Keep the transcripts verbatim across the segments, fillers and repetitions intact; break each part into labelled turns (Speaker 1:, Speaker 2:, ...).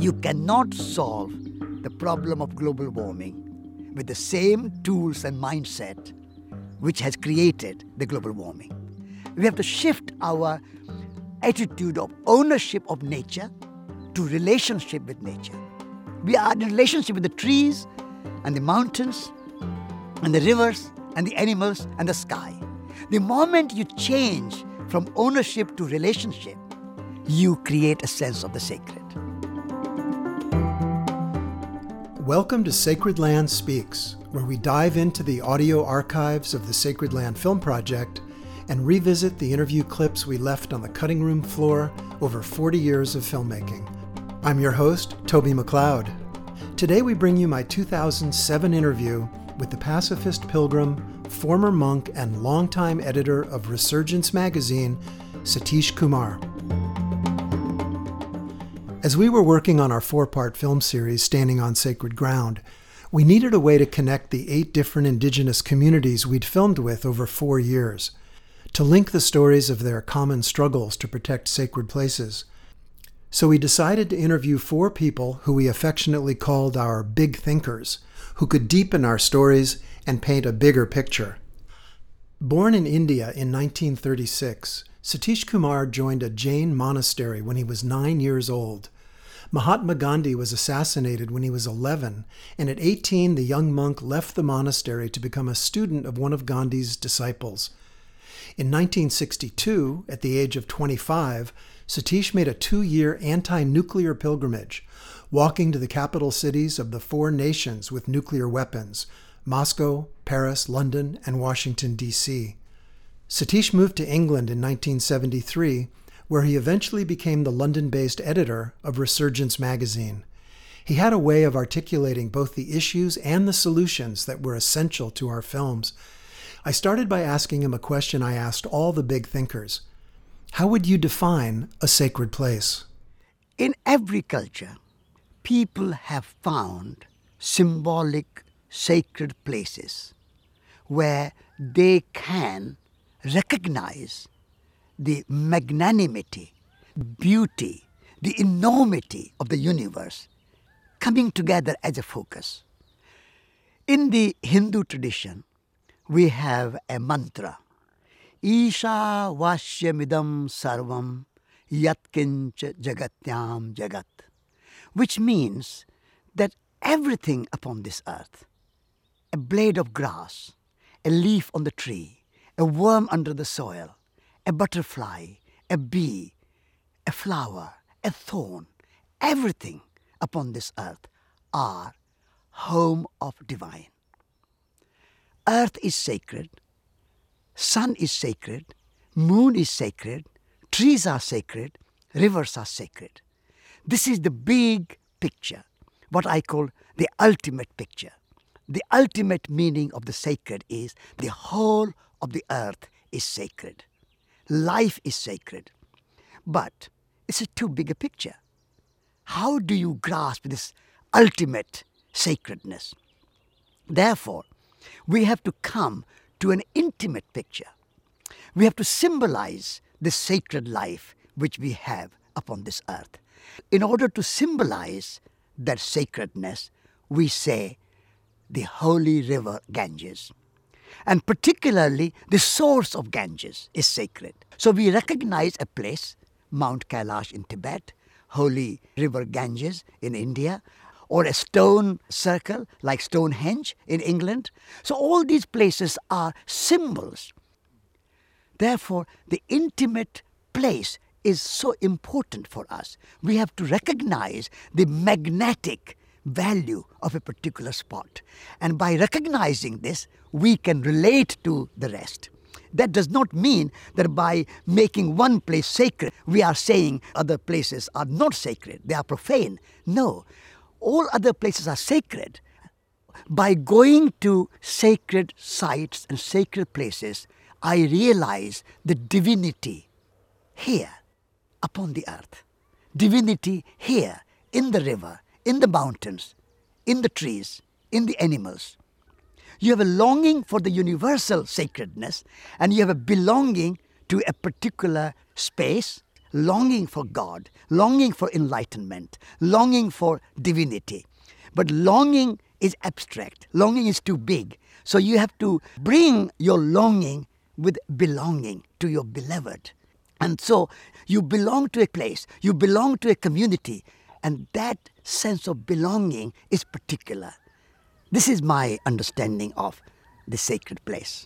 Speaker 1: You cannot solve the problem of global warming with the same tools and mindset which has created the global warming. We have to shift our attitude of ownership of nature to relationship with nature. We are in relationship with the trees and the mountains and the rivers and the animals and the sky. The moment you change from ownership to relationship, you create a sense of the sacred.
Speaker 2: Welcome to Sacred Land Speaks, where we dive into the audio archives of the Sacred Land Film Project and revisit the interview clips we left on the cutting room floor over forty years of filmmaking. I'm your host, Toby McLeod. Today we bring you my two thousand seven interview with the pacifist pilgrim, former monk, and longtime editor of Resurgence magazine, Satish Kumar. As we were working on our four-part film series, Standing on Sacred Ground, we needed a way to connect the eight different indigenous communities we'd filmed with over four years, to link the stories of their common struggles to protect sacred places. So we decided to interview four people who we affectionately called our big thinkers, who could deepen our stories and paint a bigger picture. Born in India in nineteen thirty-six, Satish Kumar joined a Jain monastery when he was nine years old. Mahatma Gandhi was assassinated when he was eleven, and at eighteen the young monk left the monastery to become a student of one of Gandhi's disciples. In nineteen sixty-two, at the age of twenty-five, Satish made a two-year anti-nuclear pilgrimage, walking to the capital cities of the four nations with nuclear weapons, Moscow, Paris, London, and Washington, D C Satish moved to England in nineteen seventy-three, where he eventually became the London-based editor of Resurgence magazine. He had a way of articulating both the issues and the solutions that were essential to our films. I started by asking him a question I asked all the big thinkers. How would you define a sacred place?
Speaker 1: In every culture, people have found symbolic sacred places where they can recognize the magnanimity, beauty, the enormity of the universe coming together as a focus. In the Hindu tradition, we have a mantra, Isha Vashyamidam Sarvam Yatkincha Jagatyam Jagat, which means that everything upon this earth, a blade of grass, a leaf on the tree, a worm under the soil, a butterfly, a bee, a flower, a thorn, everything upon this earth are home of divine. Earth is sacred, sun is sacred, moon is sacred, trees are sacred, rivers are sacred. This is the big picture, what I call the ultimate picture. The ultimate meaning of the sacred is the whole of the earth is sacred. Life is sacred. But it's a too big a picture. How do you grasp this ultimate sacredness? Therefore, we have to come to an intimate picture. We have to symbolize the sacred life which we have upon this earth. In order to symbolize that sacredness, we say the holy river Ganges. And particularly the source of Ganges is sacred. So we recognize a place, Mount Kailash in Tibet, holy river Ganges in India, or a stone circle like Stonehenge in England. So all these places are symbols. Therefore, the intimate place is so important for us. We have to recognize the magnetic value of a particular spot. And by recognizing this, we can relate to the rest. That does not mean that by making one place sacred, we are saying other places are not sacred, they are profane. No, all other places are sacred. By going to sacred sites and sacred places, I realize the divinity here upon the earth. Divinity here in the river, in the mountains, in the trees, in the animals. You have a longing for the universal sacredness, and you have a belonging to a particular space, longing for God, longing for enlightenment, longing for divinity. But longing is abstract. Longing is too big. So you have to bring your longing with belonging to your beloved. And so you belong to a place, you belong to a community, and that sense of belonging is particular. This is my understanding of the sacred place.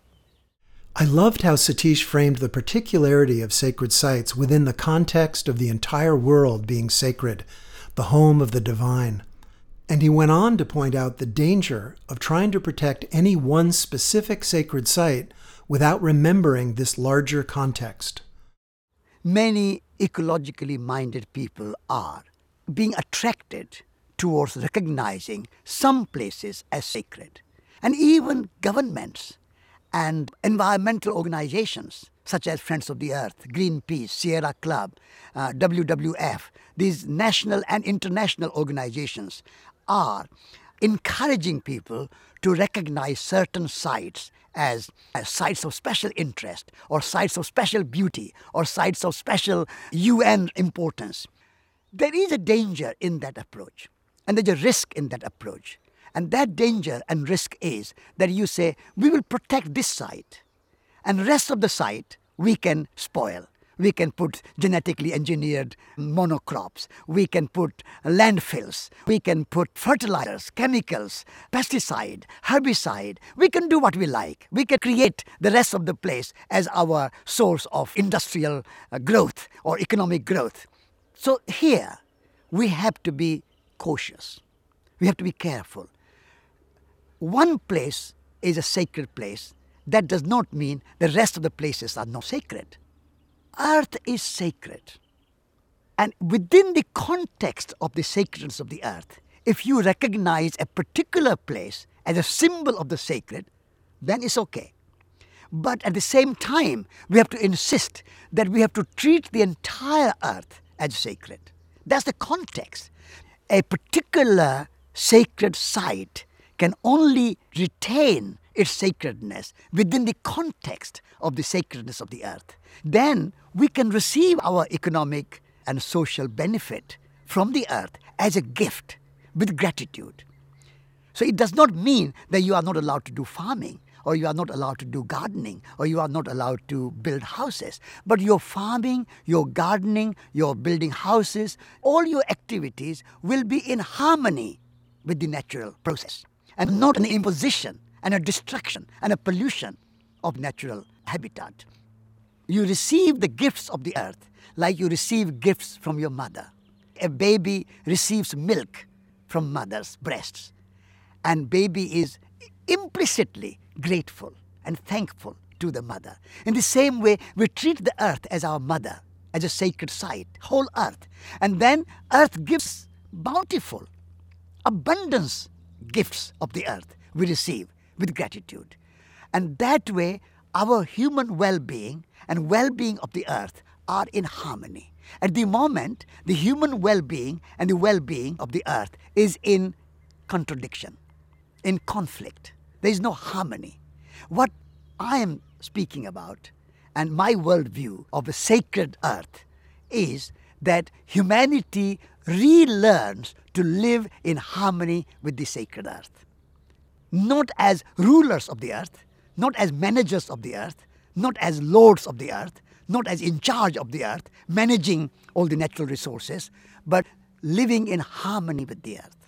Speaker 2: I loved how Satish framed the particularity of sacred sites within the context of the entire world being sacred, the home of the divine. And he went on to point out the danger of trying to protect any one specific sacred site without remembering this larger context.
Speaker 1: Many ecologically minded people are being attracted towards recognizing some places as sacred. And even governments and environmental organizations such as Friends of the Earth, Greenpeace, Sierra Club, uh, W W F, these national and international organizations are encouraging people to recognize certain sites as, as sites of special interest or sites of special beauty or sites of special U N importance. There is a danger in that approach, and there's a risk in that approach. And that danger and risk is that you say, we will protect this site, and the rest of the site we can spoil. We can put genetically engineered monocrops. We can put landfills. We can put fertilizers, chemicals, pesticide, herbicide. We can do what we like. We can create the rest of the place as our source of industrial growth or economic growth. So here, we have to be cautious. We have to be careful. One place is a sacred place. That does not mean the rest of the places are not sacred. Earth is sacred. And within the context of the sacredness of the earth, if you recognize a particular place as a symbol of the sacred, then it's okay. But at the same time, we have to insist that we have to treat the entire earth as sacred. That's the context. A particular sacred site can only retain its sacredness within the context of the sacredness of the earth. Then we can receive our economic and social benefit from the earth as a gift with gratitude. So it does not mean that you are not allowed to do farming, or you are not allowed to do gardening, or you are not allowed to build houses. But your farming, your gardening, your building houses, all your activities will be in harmony with the natural process, and not an imposition and a destruction and a pollution of natural habitat. You receive the gifts of the earth like you receive gifts from your mother. A baby receives milk from mother's breasts, and baby is implicitly grateful and thankful to the mother. In the same way, we treat the earth as our mother, as a sacred site, whole earth. And then earth gives bountiful, abundance gifts of the earth we receive with gratitude. And that way, our human well-being and well-being of the earth are in harmony. At the moment, the human well-being and the well-being of the earth is in contradiction, in conflict. There is no harmony. What I am speaking about, and my worldview of the sacred earth, is that humanity relearns to live in harmony with the sacred earth. Not as rulers of the earth, not as managers of the earth, not as lords of the earth, not as in charge of the earth, managing all the natural resources, but living in harmony with the earth.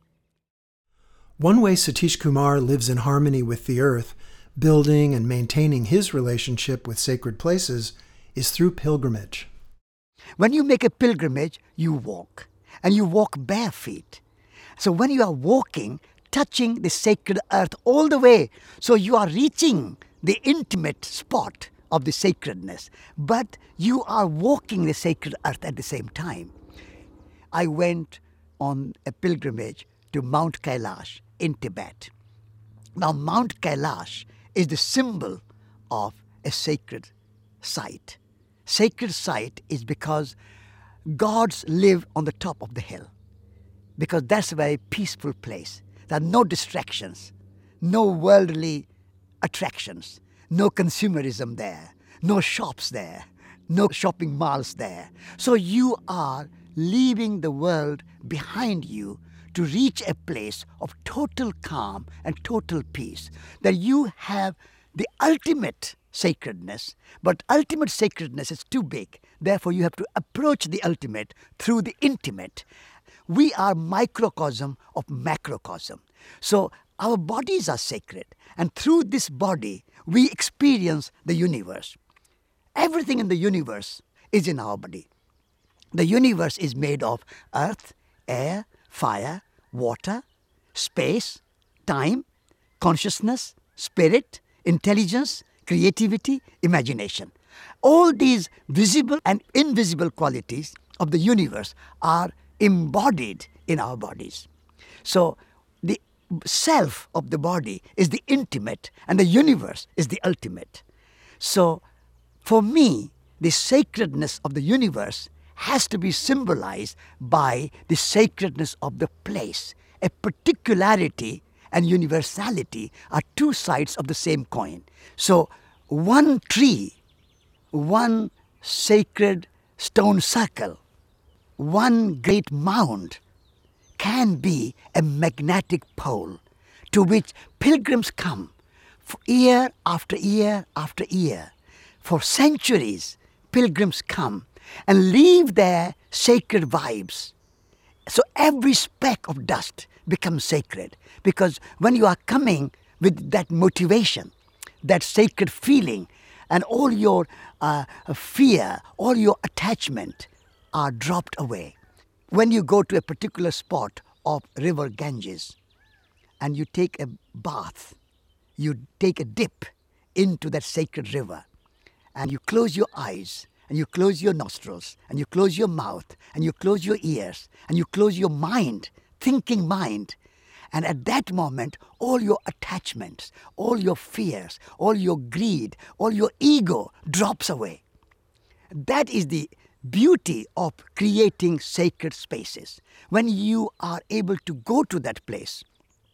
Speaker 2: One way Satish Kumar lives in harmony with the earth, building and maintaining his relationship with sacred places, is through pilgrimage.
Speaker 1: When you make a pilgrimage, you walk, and you walk bare feet. So when you are walking, touching the sacred earth all the way, so you are reaching the intimate spot of the sacredness, but you are walking the sacred earth at the same time. I went on a pilgrimage to Mount Kailash in Tibet. Now, Mount Kailash is the symbol of a sacred site. Sacred site is because gods live on the top of the hill, because that's a very peaceful place. There are no distractions, no worldly attractions, no consumerism there, no shops there, no shopping malls there. So you are leaving the world behind you to reach a place of total calm and total peace. That you have the ultimate sacredness, but ultimate sacredness is too big. Therefore, you have to approach the ultimate through the intimate. We are microcosm of macrocosm. So our bodies are sacred, and through this body, we experience the universe. Everything in the universe is in our body. The universe is made of earth, air, fire, water, space, time, consciousness, spirit, intelligence, creativity, imagination. All these visible and invisible qualities of the universe are embodied in our bodies. So the self of the body is the intimate and the universe is the ultimate. So for me, the sacredness of the universe has to be symbolized by the sacredness of the place. A particularity and universality are two sides of the same coin. So one tree, one sacred stone circle, one great mound can be a magnetic pole to which pilgrims come for year after year after year. For centuries, pilgrims come and leave their sacred vibes. So every speck of dust becomes sacred, because when you are coming with that motivation, that sacred feeling, and all your uh, fear, all your attachment are dropped away. When you go to a particular spot of river Ganges and you take a bath, you take a dip into that sacred river, and you close your eyes, and you close your nostrils, and you close your mouth, and you close your ears, and you close your mind, thinking mind. And at that moment, all your attachments, all your fears, all your greed, all your ego drops away. That is the beauty of creating sacred spaces, when you are able to go to that place.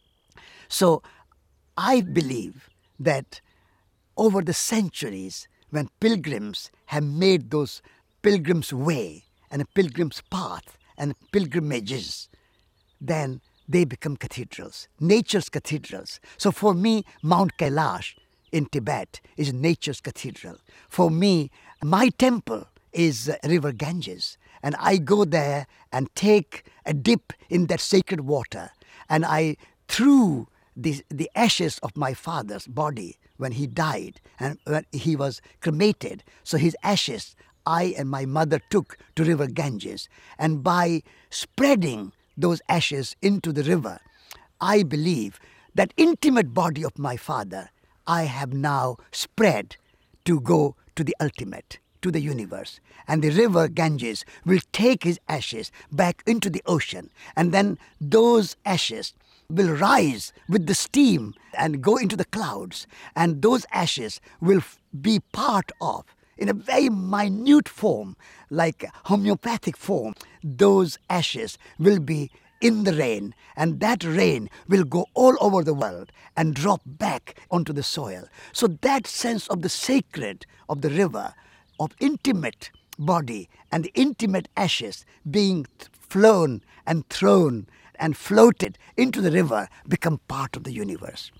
Speaker 1: So I believe that over the centuries, when pilgrims have made those pilgrims' way and a pilgrim's path and pilgrimages, then they become cathedrals, nature's cathedrals. So for me, Mount Kailash in Tibet is nature's cathedral. For me, my temple is River Ganges, and I go there and take a dip in that sacred water, and I threw the, the ashes of my father's body when he died and when he was cremated. So his ashes I and my mother took to River Ganges, and by spreading those ashes into the river, I believe that intimate body of my father I have now spread to go to the ultimate, to the universe. And the river Ganges will take his ashes back into the ocean, and then those ashes will rise with the steam and go into the clouds, and those ashes will be part of, in a very minute form, like homeopathic form, those ashes will be in the rain, and that rain will go all over the world and drop back onto the soil. So that sense of the sacred of the river, of intimate body and the intimate ashes being flown and thrown and floated into the river, become part of the universe.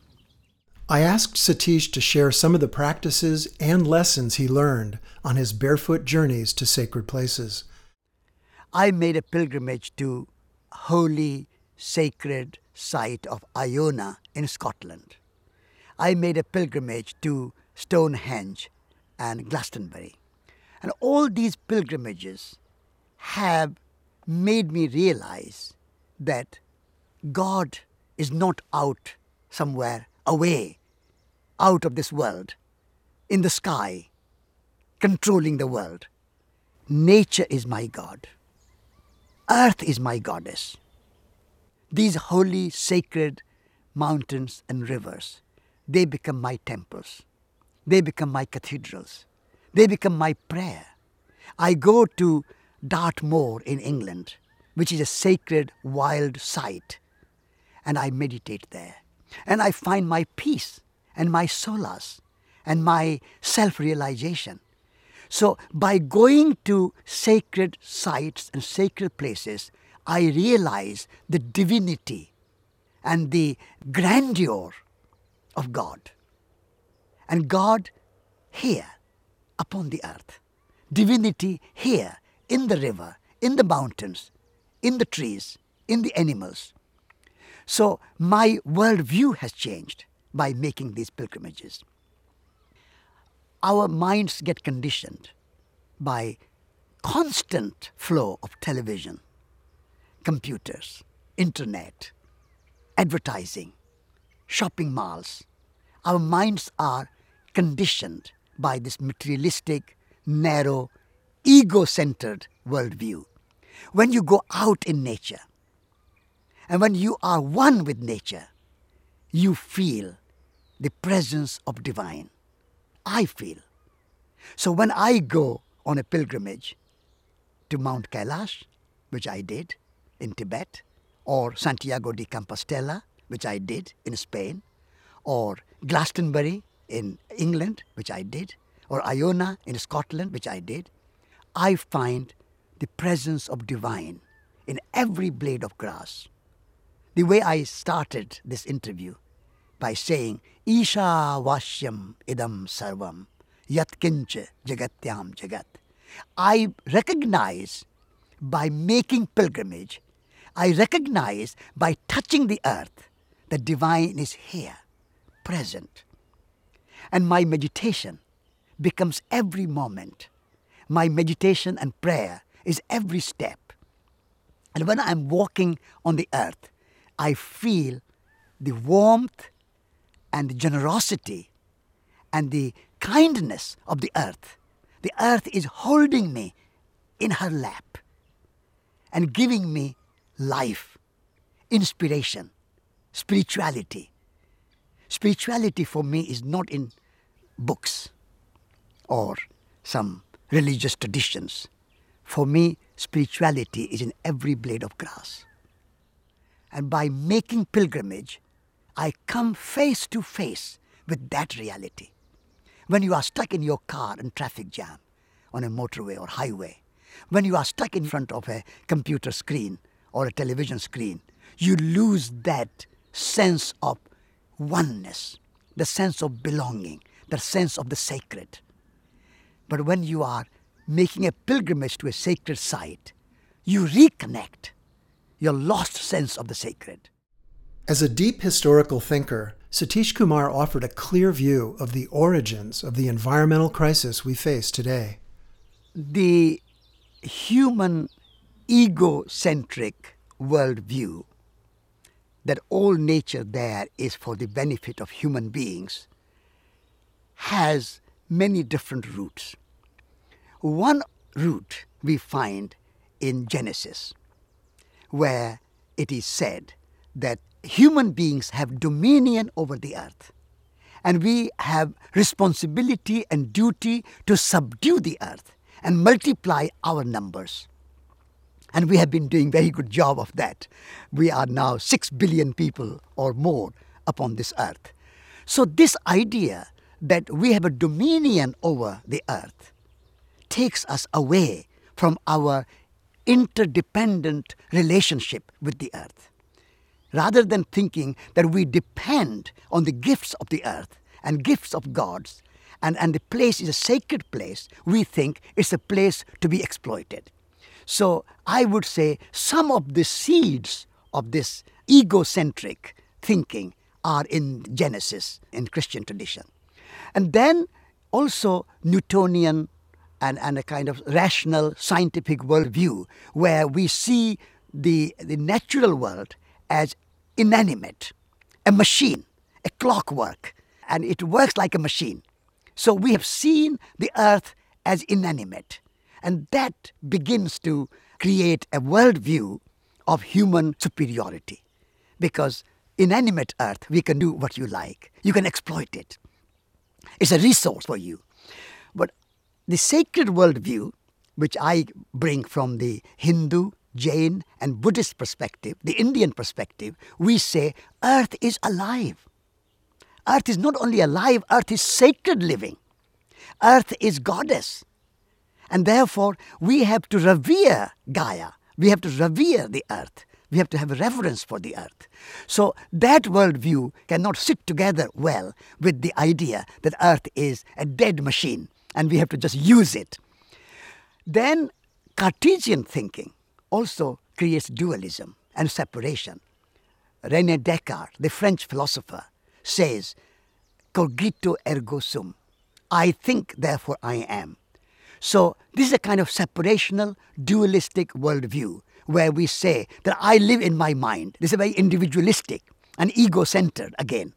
Speaker 2: I asked Satish to share some of the practices and lessons he learned on his barefoot journeys to sacred places.
Speaker 1: I made a pilgrimage to holy, sacred site of Iona in Scotland. I made a pilgrimage to Stonehenge and Glastonbury. And all these pilgrimages have made me realize that God is not out somewhere away, out of this world, in the sky, controlling the world. Nature is my God. Earth is my goddess. These holy, sacred mountains and rivers, they become my temples. They become my cathedrals. They become my prayer. I go to Dartmoor in England, which is a sacred wild site, and I meditate there. And I find my peace and my solace and my self-realization. So by going to sacred sites and sacred places, I realize the divinity and the grandeur of God. And God here upon the earth. Divinity here in the river, in the mountains, in the trees, in the animals. So my worldview has changed by making these pilgrimages. Our minds get conditioned by constant flow of television, computers, internet, advertising, shopping malls. Our minds are conditioned by this materialistic, narrow, ego-centered worldview. When you go out in nature, and when you are one with nature, you feel the presence of divine. I feel. So when I go on a pilgrimage to Mount Kailash, which I did in Tibet, or Santiago de Compostela, which I did in Spain, or Glastonbury in England, which I did, or Iona in Scotland, which I did, I find the presence of divine in every blade of grass. The way I started this interview by saying, Isha Vashyam Idam Sarvam Yatkincha Jagatyam Jagat. I recognize by making pilgrimage, I recognize by touching the earth that divine is here, present. And my meditation becomes every moment. My meditation and prayer is every step. And when I'm walking on the earth, I feel the warmth and the generosity and the kindness of the earth. The earth is holding me in her lap and giving me life, inspiration, spirituality. Spirituality for me is not in books or some religious traditions. For me, spirituality is in every blade of grass. And by making pilgrimage, I come face to face with that reality. When you are stuck in your car in traffic jam on a motorway or highway, when you are stuck in front of a computer screen or a television screen, you lose that sense of oneness, the sense of belonging, the sense of the sacred. But when you are making a pilgrimage to a sacred site, you reconnect your lost sense of the sacred.
Speaker 2: As a deep historical thinker, Satish Kumar offered a clear view of the origins of the environmental crisis we face today.
Speaker 1: The human egocentric worldview that all nature there is for the benefit of human beings has many different roots. One root we find in Genesis, where it is said that human beings have dominion over the earth, and we have responsibility and duty to subdue the earth and multiply our numbers. And we have been doing a very good job of that. We are now six billion people or more upon this earth. So this idea that we have a dominion over the earth takes us away from our interdependent relationship with the earth. Rather than thinking that we depend on the gifts of the earth and gifts of gods, and, and the place is a sacred place, we think it's a place to be exploited. So I would say some of the seeds of this egocentric thinking are in Genesis, in Christian tradition. And then also Newtonian and, and a kind of rational scientific worldview where we see the, the natural world as inanimate, a machine, a clockwork, and it works like a machine. So we have seen the earth as inanimate, and that begins to create a worldview of human superiority. Because inanimate earth, we can do what you like. You can exploit it. It's a resource for you. But the sacred worldview, which I bring from the Hindu, Jain and Buddhist perspective, the Indian perspective, we say earth is alive. Earth is not only alive, earth is sacred living. Earth is goddess. And therefore, we have to revere Gaia. We have to revere the earth. We have to have a reverence for the earth. So that worldview cannot sit together well with the idea that earth is a dead machine and we have to just use it. Then Cartesian thinking also creates dualism and separation. René Descartes, the French philosopher, says, cogito ergo sum. I think, therefore I am. So this is a kind of separational, dualistic worldview where we say that I live in my mind. This is very individualistic and ego-centered again.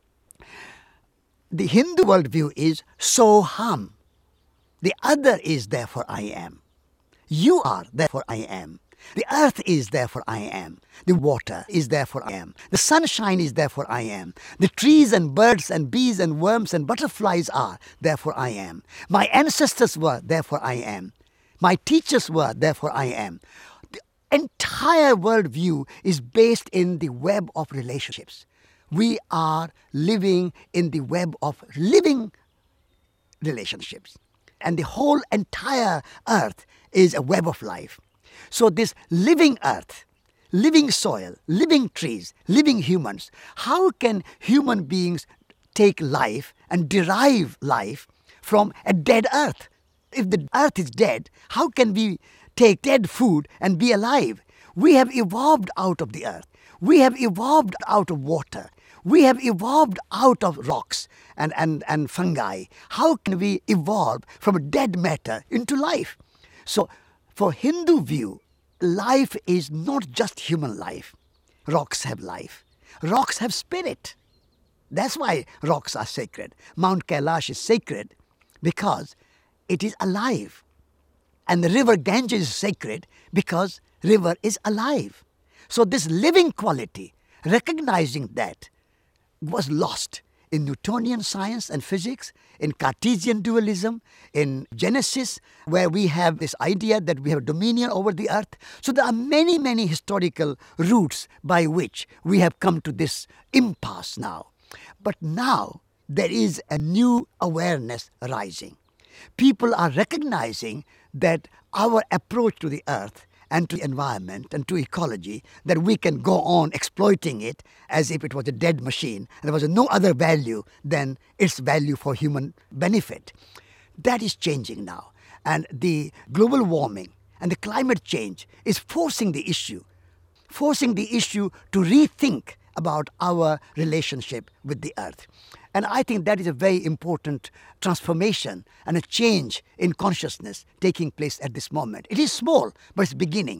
Speaker 1: The Hindu worldview is soham. The other is, therefore I am. You are, therefore I am. The earth is, therefore I am. The water is, therefore I am. The sunshine is, therefore I am. The trees and birds and bees and worms and butterflies are, therefore I am. My ancestors were, therefore I am. My teachers were, therefore I am. The entire worldview is based in the web of relationships. We are living in the web of living relationships. And the whole entire earth is a web of life. So this living earth, living soil, living trees, living humans, how can human beings take life and derive life from a dead earth? If the earth is dead, how can we take dead food and be alive? We have evolved out of the earth. We have evolved out of water. We have evolved out of rocks and, and, and fungi. How can we evolve from dead matter into life? So for Hindu view, life is not just human life. Rocks have life. Rocks have spirit. That's why rocks are sacred. Mount Kailash is sacred because it is alive. And the river Ganges is sacred because river is alive. So this living quality, recognizing that, was lost in Newtonian science and physics, in Cartesian dualism, in Genesis, where we have this idea that we have dominion over the earth. So there are many, many historical routes by which we have come to this impasse now. But now there is a new awareness rising. People are recognizing that our approach to the earth and to the environment and to ecology, that we can go on exploiting it as if it was a dead machine and there was no other value than its value for human benefit. That is changing now. And the global warming and the climate change is forcing the issue, forcing the issue to rethink about our relationship with the earth. And I think that is a very important transformation and a change in consciousness taking place at this moment. It is small, but it's beginning.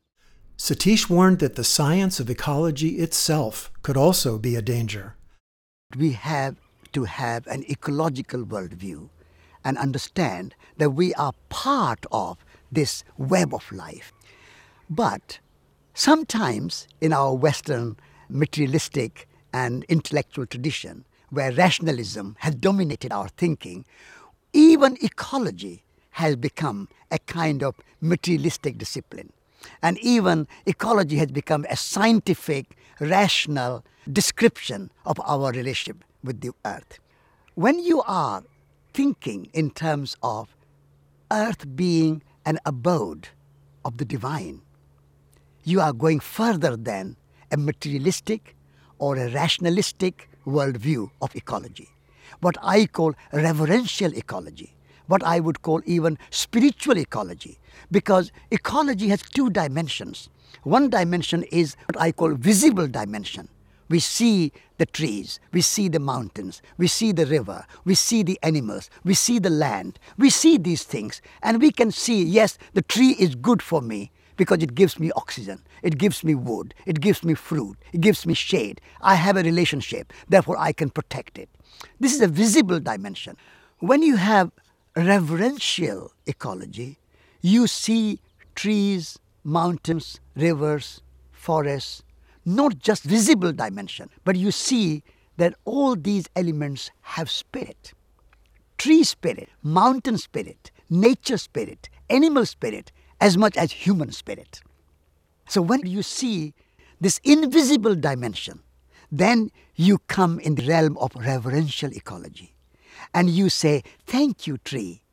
Speaker 2: Satish warned that the science of ecology itself could also be a danger.
Speaker 1: We have to have an ecological worldview and understand that we are part of this web of life. But sometimes in our Western materialistic and intellectual tradition, where rationalism has dominated our thinking, even ecology has become a kind of materialistic discipline. And even ecology has become a scientific, rational description of our relationship with the earth. When you are thinking in terms of earth being an abode of the divine, you are going further than a materialistic or a rationalistic worldview of ecology. What I call reverential ecology, what I would call even spiritual ecology, because ecology has two dimensions. One dimension is what I call visible dimension. We see the trees, we see the mountains, we see the river, we see the animals, we see the land, we see these things, and we can see, yes, the tree is good for me because it gives me oxygen, it gives me wood, it gives me fruit, it gives me shade. I have a relationship, therefore I can protect it. This is a visible dimension. When you have reverential ecology, you see trees, mountains, rivers, forests, not just visible dimension, but you see that all these elements have spirit. Tree spirit, mountain spirit, nature spirit, animal spirit, as much as human spirit. So when you see this invisible dimension, then you come in the realm of reverential ecology. And you say, thank you, tree.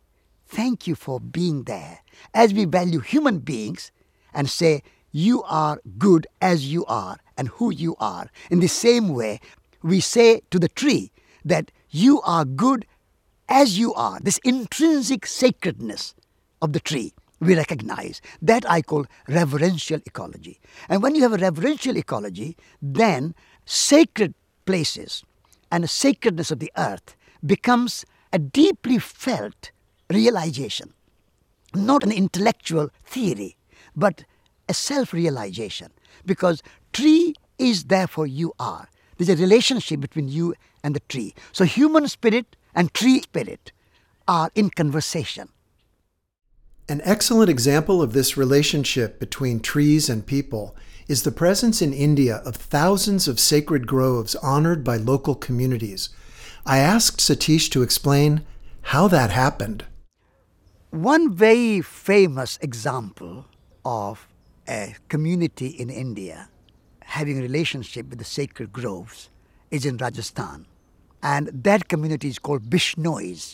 Speaker 1: thank you for being there. As we value human beings and say, you are good as you are and who you are. In the same way, we say to the tree that you are good as you are. This intrinsic sacredness of the tree we recognize. That I call reverential ecology. And when you have a reverential ecology, then sacred places and the sacredness of the earth becomes a deeply felt realization. Not an intellectual theory, but a self-realization. Because tree is therefore you are. There's a relationship between you and the tree. So human spirit and tree spirit are in conversation.
Speaker 2: An excellent example of this relationship between trees and people is the presence in India of thousands of sacred groves honored by local communities. I asked Satish to explain how that happened.
Speaker 1: One very famous example of a community in India having a relationship with the sacred groves is in Rajasthan. And that community is called Bishnois.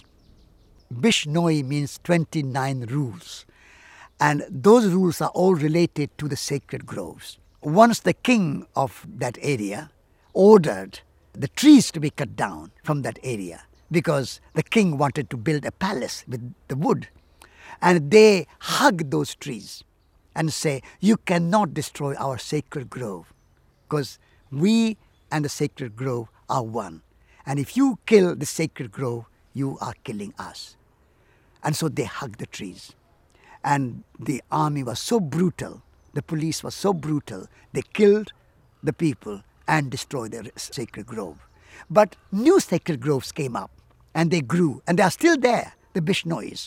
Speaker 1: Bishnoi means twenty-nine rules. And those rules are all related to the sacred groves. Once the king of that area ordered the trees to be cut down from that area because the king wanted to build a palace with the wood. And they hug those trees and say, you cannot destroy our sacred grove because we and the sacred grove are one. And if you kill the sacred grove, you are killing us. And so they hugged the trees. And the army was so brutal, the police was so brutal, they killed the people and destroyed their sacred grove. But new sacred groves came up and they grew and they are still there, the Bishnois.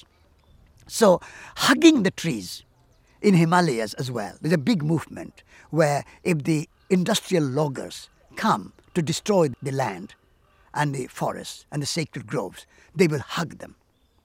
Speaker 1: So hugging the trees in Himalayas as well, there's a big movement where if the industrial loggers come to destroy the land and the forests and the sacred groves, they will hug them.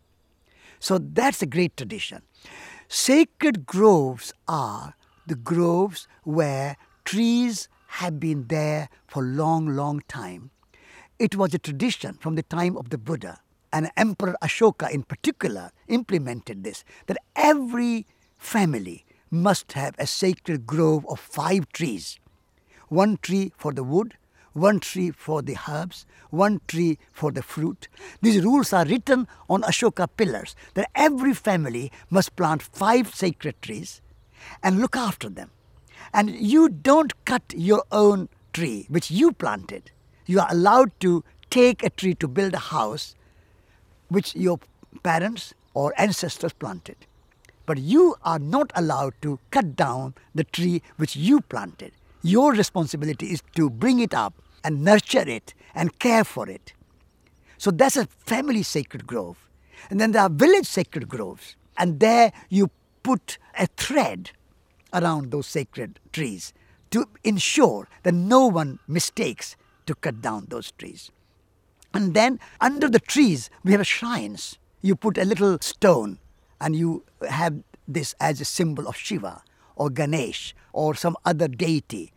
Speaker 1: So that's a great tradition. Sacred groves are the groves where trees have been there for a long, long time. It was a tradition from the time of the Buddha, and Emperor Ashoka in particular implemented this, that every family must have a sacred grove of five trees. One tree for the wood, one tree for the herbs, one tree for the fruit. These rules are written on Ashoka pillars that every family must plant five sacred trees and look after them. And you don't cut your own tree, which you planted. You are allowed to take a tree to build a house which your parents or ancestors planted. But you are not allowed to cut down the tree which you planted. Your responsibility is to bring it up and nurture it and care for it. So that's a family sacred grove. And then there are village sacred groves. And there you put a thread around those sacred trees to ensure that no one mistakes to cut down those trees. And then under the trees, we have shrines. You put a little stone and you have this as a symbol of Shiva or Ganesh or some other deity.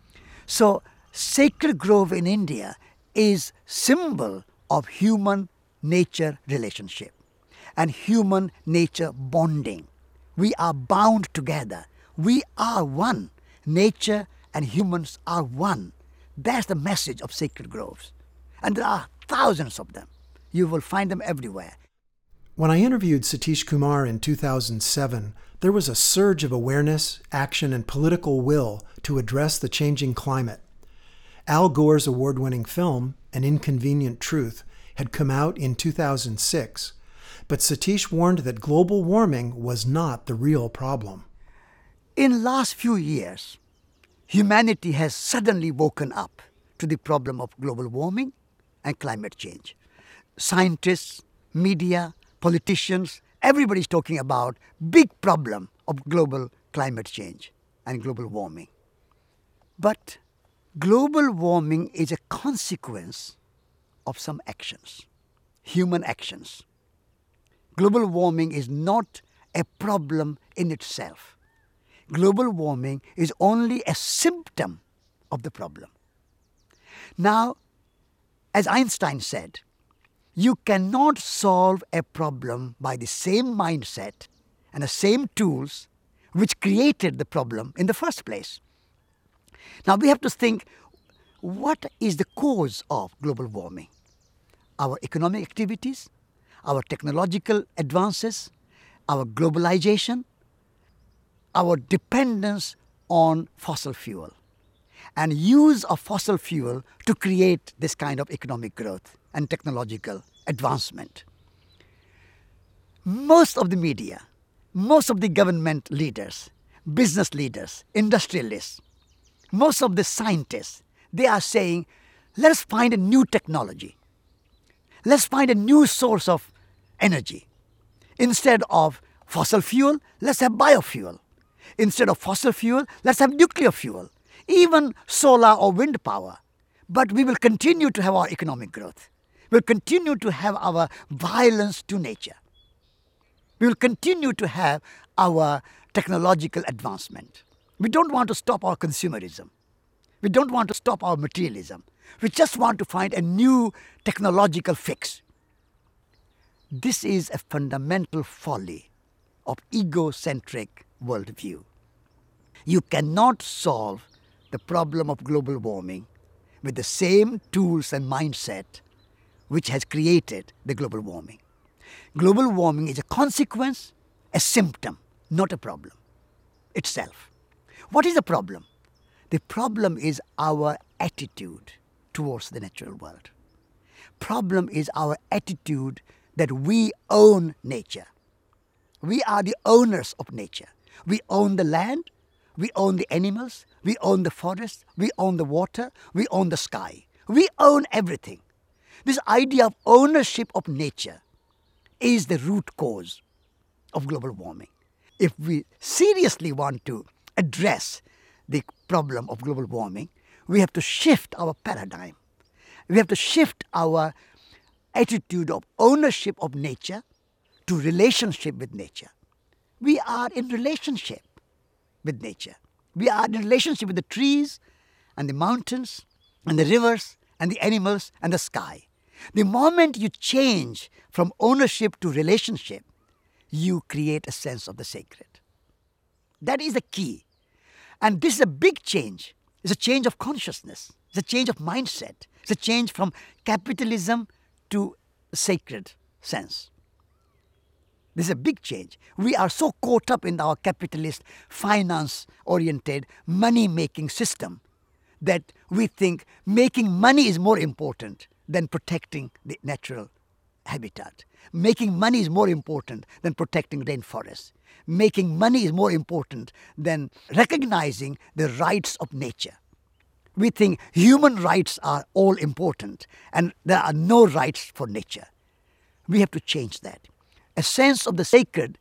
Speaker 1: So sacred grove in India is symbol of human-nature relationship and human-nature bonding. We are bound together. We are one. Nature and humans are one. That's the message of sacred groves. And there are thousands of them. You will find them everywhere.
Speaker 2: When I interviewed Satish Kumar in two thousand seven, there was a surge of awareness, action, and political will to address the changing climate. Al Gore's award-winning film, An Inconvenient Truth, had come out in two thousand six, but Satish warned that global warming was not the real problem.
Speaker 1: In last few years, humanity has suddenly woken up to the problem of global warming and climate change. Scientists, media, politicians, everybody's talking about big problem of global climate change and global warming. But global warming is a consequence of some actions, human actions. Global warming is not a problem in itself. Global warming is only a symptom of the problem. Now, as Einstein said, You cannot solve a problem by the same mindset and the same tools which created the problem in the first place. Now we have to think, what is the cause of global warming? Our economic activities, our technological advances, our globalization, our dependence on fossil fuel, and use of fossil fuel to create this kind of economic growth and technological advancement. Most of the media, most of the government leaders, business leaders, industrialists, most of the scientists, they are saying, let's find a new technology. Let's find a new source of energy. Instead of fossil fuel, let's have biofuel. Instead of fossil fuel, let's have nuclear fuel, even solar or wind power. But we will continue to have our economic growth. We'll continue to have our violence to nature. We will continue to have our technological advancement. We don't want to stop our consumerism. We don't want to stop our materialism. We just want to find a new technological fix. This is a fundamental folly of egocentric worldview. You cannot solve the problem of global warming with the same tools and mindset which has created the global warming. Global warming is a consequence, a symptom, not a problem itself. What is the problem? The problem is our attitude towards the natural world. Problem is our attitude that we own nature. We are the owners of nature. We own the land, we own the animals, we own the forest, we own the water, we own the sky. We own everything. This idea of ownership of nature is the root cause of global warming. If we seriously want to address the problem of global warming, we have to shift our paradigm. We have to shift our attitude of ownership of nature to relationship with nature. We are in relationship with nature. We are in relationship with the trees and the mountains and the rivers and the animals and the sky. The moment you change from ownership to relationship, you create a sense of the sacred. That is the key. And this is a big change. It's a change of consciousness. It's a change of mindset. It's a change from capitalism to sacred sense. This is a big change. We are so caught up in our capitalist, finance-oriented, money-making system that we think making money is more important than protecting the natural habitat. Making money is more important than protecting rainforests. Making money is more important than recognizing the rights of nature. We think human rights are all important and there are no rights for nature. We have to change that. A sense of the sacred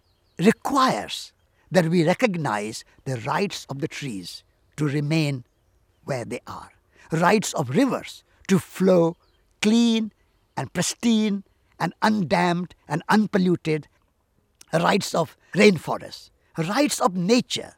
Speaker 1: requires that we recognize the rights of the trees to remain where they are. Rights of rivers to flow clean and pristine and undammed and unpolluted. Rights of rainforests. Rights of nature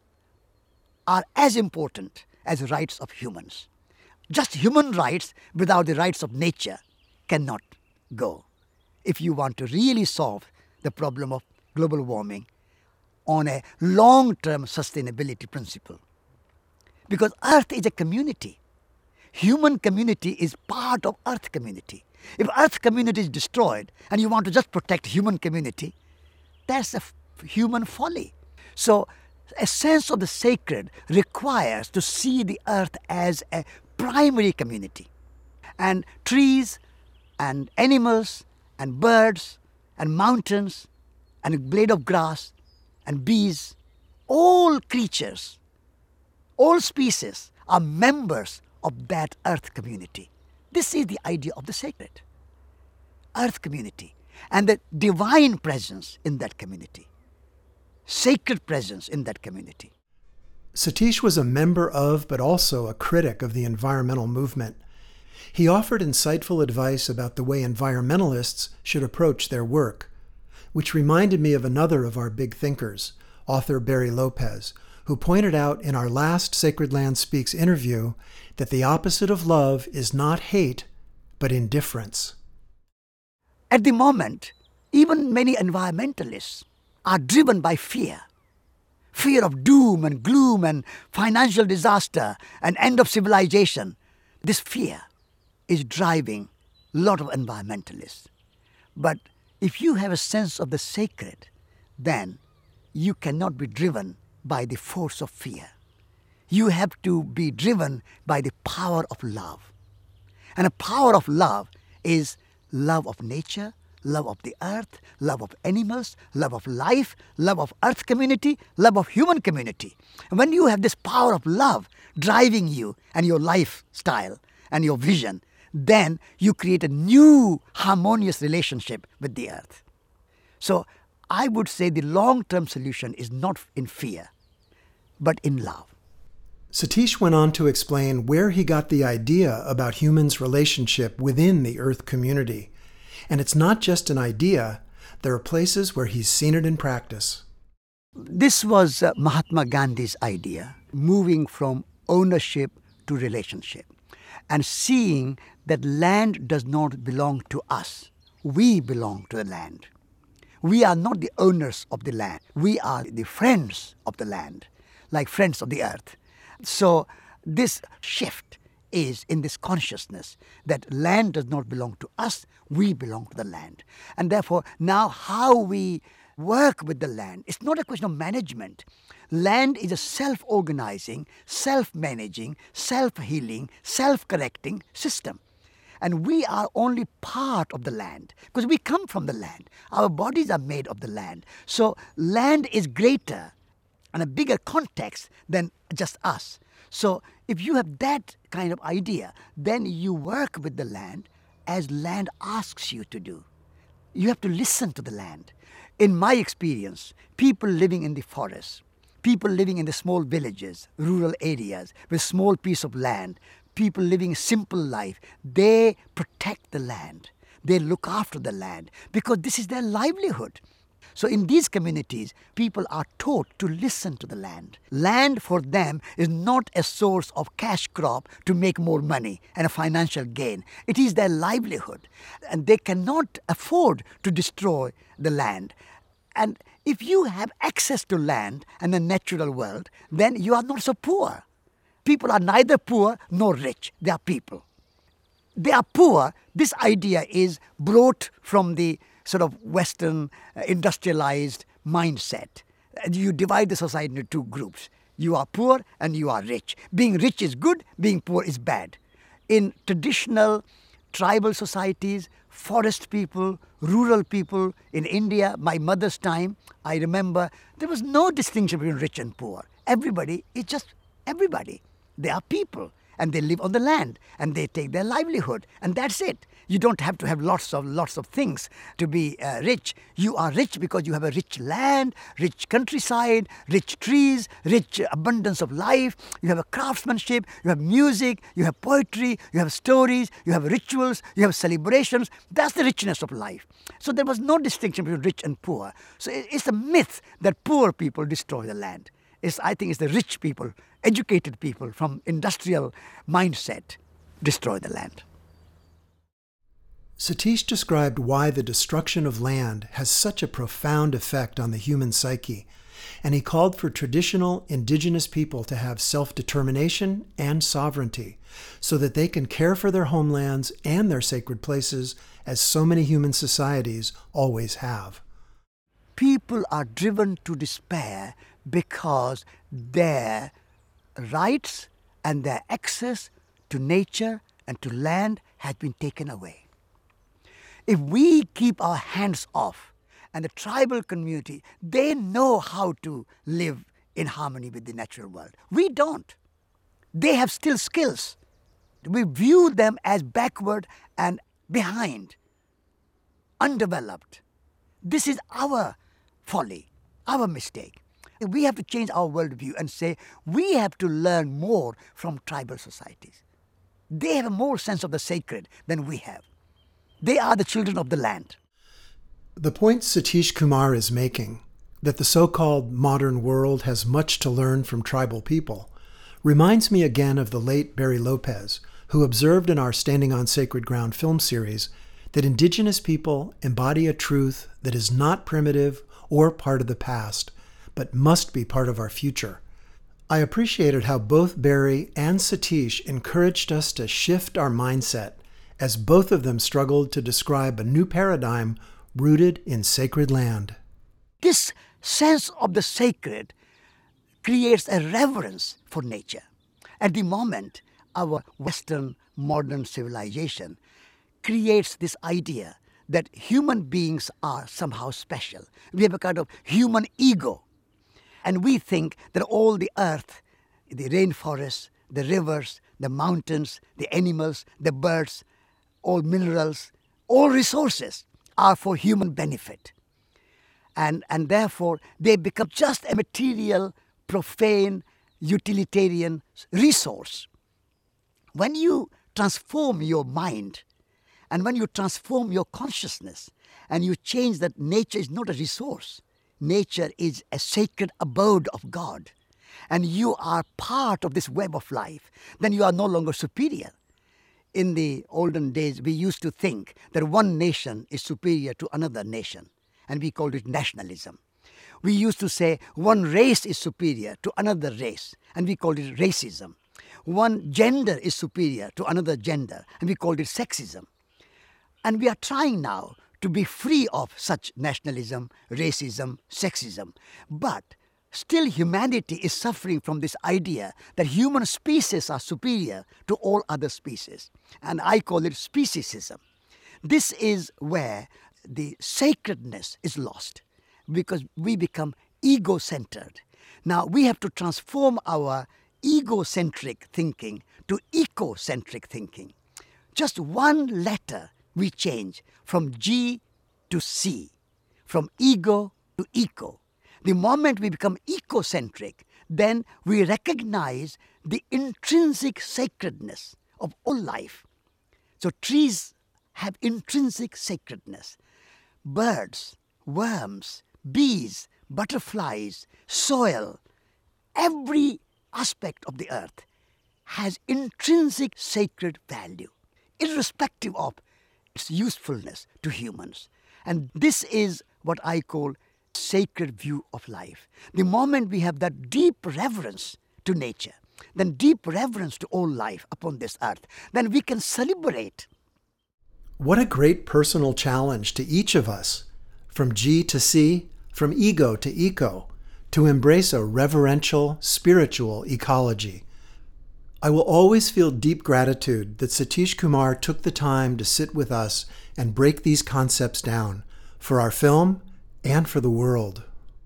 Speaker 1: are as important as rights of humans. Just human rights without the rights of nature cannot go. If you want to really solve the problem of global warming on a long-term sustainability principle. Because Earth is a community. Human community is part of Earth community. If Earth community is destroyed and you want to just protect human community, that's a f- human folly. So a sense of the sacred requires to see the Earth as a primary community. And trees and animals and birds and mountains and a blade of grass and bees, all creatures, all species are members of that Earth community. This is the idea of the sacred. Earth community and the divine presence in that community. Sacred presence in that community.
Speaker 2: Satish was a member of, but also a critic of the environmental movement. He offered insightful advice about the way environmentalists should approach their work, which reminded me of another of our big thinkers, author Barry Lopez, who pointed out in our last Sacred Land Speaks interview that the opposite of love is not hate, but indifference.
Speaker 1: At the moment, even many environmentalists are driven by fear. Fear of doom and gloom and financial disaster and end of civilization. This fear is driving a lot of environmentalists. But if you have a sense of the sacred, then you cannot be driven by the force of fear. You have to be driven by the power of love. And the power of love is love of nature, love of the earth, love of animals, love of life, love of earth community, love of human community. And when you have this power of love driving you and your lifestyle and your vision, then you create a new harmonious relationship with the earth. So I would say the long-term solution is not in fear, but in love.
Speaker 2: Satish went on to explain where he got the idea about humans' relationship within the earth community. And it's not just an idea, there are places where he's seen it in practice.
Speaker 1: This was uh, Mahatma Gandhi's idea, moving from ownership to relationship and seeing that land does not belong to us. We belong to the land. We are not the owners of the land. We are the friends of the land, like friends of the earth. So this shift is in this consciousness that land does not belong to us, we belong to the land. And therefore, now how we work with the land, it's not a question of management. Land is a self-organizing, self-managing, self-healing, self-correcting system. And we are only part of the land because we come from the land. Our bodies are made of the land. So land is greater and a bigger context than just us. So if you have that kind of idea, then you work with the land as land asks you to do. You have to listen to the land. In my experience, people living in the forest, people living in the small villages, rural areas with small piece of land, people living a simple life, they protect the land. They look after the land because this is their livelihood. So in these communities, people are taught to listen to the land. Land for them is not a source of cash crop to make more money and a financial gain. It is their livelihood. And they cannot afford to destroy the land. And if you have access to land and the natural world, then you are not so poor. People are neither poor nor rich. They are people. They are poor. This idea is brought from the sort of Western uh, industrialized mindset. You divide the society into two groups. You are poor and you are rich. Being rich is good, being poor is bad. In traditional tribal societies, forest people, rural people, in India, my mother's time, I remember there was no distinction between rich and poor. Everybody is just everybody. They are people and they live on the land and they take their livelihood and that's it. You don't have to have lots of lots of things to be uh, rich. You are rich because you have a rich land, rich countryside, rich trees, rich abundance of life. You have a craftsmanship, you have music, you have poetry, you have stories, you have rituals, you have celebrations. That's the richness of life. So there was no distinction between rich and poor. So it's a myth that poor people destroy the land. It's, I think it's the rich people, educated people from industrial mindset destroy the land.
Speaker 2: Satish described why the destruction of land has such a profound effect on the human psyche, and he called for traditional indigenous people to have self-determination and sovereignty so that they can care for their homelands and their sacred places as so many human societies always have.
Speaker 1: People are driven to despair because their rights and their access to nature and to land has been taken away. If we keep our hands off, and the tribal community, they know how to live in harmony with the natural world. We don't. They have still skills. We view them as backward and behind, undeveloped. This is our folly, our mistake. We have to change our worldview and say we have to learn more from tribal societies. They have a more sense of the sacred than we have. They are the children of the land.
Speaker 2: The point Satish Kumar is making, that the so-called modern world has much to learn from tribal people, reminds me again of the late Barry Lopez, who observed in our Standing on Sacred Ground film series that Indigenous people embody a truth that is not primitive or part of the past, but must be part of our future. I appreciated how both Barry and Satish encouraged us to shift our mindset, as both of them struggled to describe a new paradigm rooted in sacred land.
Speaker 1: This sense of the sacred creates a reverence for nature. At the moment, our Western modern civilization creates this idea that human beings are somehow special. We have a kind of human ego. And we think that all the earth, the rainforests, the rivers, the mountains, the animals, the birds, all minerals, all resources are for human benefit. And, and therefore, they become just a material, profane, utilitarian resource. When you transform your mind, and when you transform your consciousness, and you change that nature is not a resource, nature is a sacred abode of God, and you are part of this web of life, then you are no longer superior. In the olden days, we used to think that one nation is superior to another nation, and we called it nationalism. We used to say one race is superior to another race, and we called it racism. One gender is superior to another gender, and we called it sexism. And we are trying now to be free of such nationalism, racism, sexism. But still humanity is suffering from this idea that human species are superior to all other species. And I call it speciesism. This is where the sacredness is lost because we become ego-centered. Now we have to transform our egocentric thinking to eco-centric thinking. Just one letter we change from G to C, from ego to eco. The moment we become ecocentric, then we recognize the intrinsic sacredness of all life. So trees have intrinsic sacredness. Birds, worms, bees, butterflies, soil, every aspect of the earth has intrinsic sacred value, irrespective of its usefulness to humans. And this is what I call sacred view of life. The moment we have that deep reverence to nature, then deep reverence to all life upon this earth, then we can celebrate.
Speaker 2: What a great personal challenge to each of us, from G to C, from ego to eco, to embrace a reverential, spiritual ecology. I will always feel deep gratitude that Satish Kumar took the time to sit with us and break these concepts down for our film and for the world.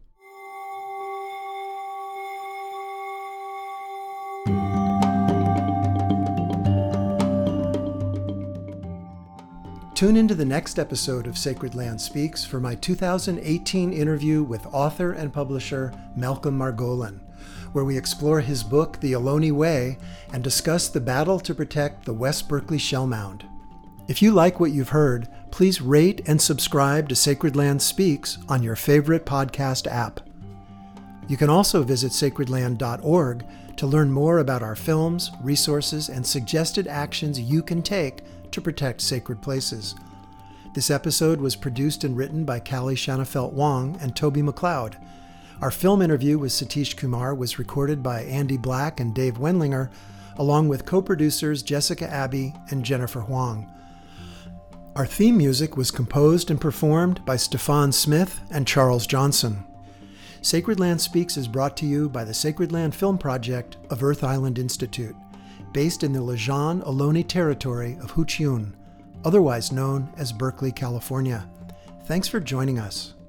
Speaker 2: Tune into the next episode of Sacred Land Speaks for my two thousand eighteen interview with author and publisher Malcolm Margolin, where we explore his book, The Ohlone Way, and discuss the battle to protect the West Berkeley Shell Mound. If you like what you've heard, please rate and subscribe to Sacred Land Speaks on your favorite podcast app. You can also visit sacred land dot org to learn more about our films, resources, and suggested actions you can take to protect sacred places. This episode was produced and written by Callie Shanafelt Wong and Toby McLeod. Our film interview with Satish Kumar was recorded by Andy Black and Dave Wendlinger, along with co-producers Jessica Abbey and Jennifer Huang. Our theme music was composed and performed by Stefan Smith and Charles Johnson. Sacred Land Speaks is brought to you by the Sacred Land Film Project of Earth Island Institute, based in the Lejeune Ohlone territory of Huichin, otherwise known as Berkeley, California. Thanks for joining us.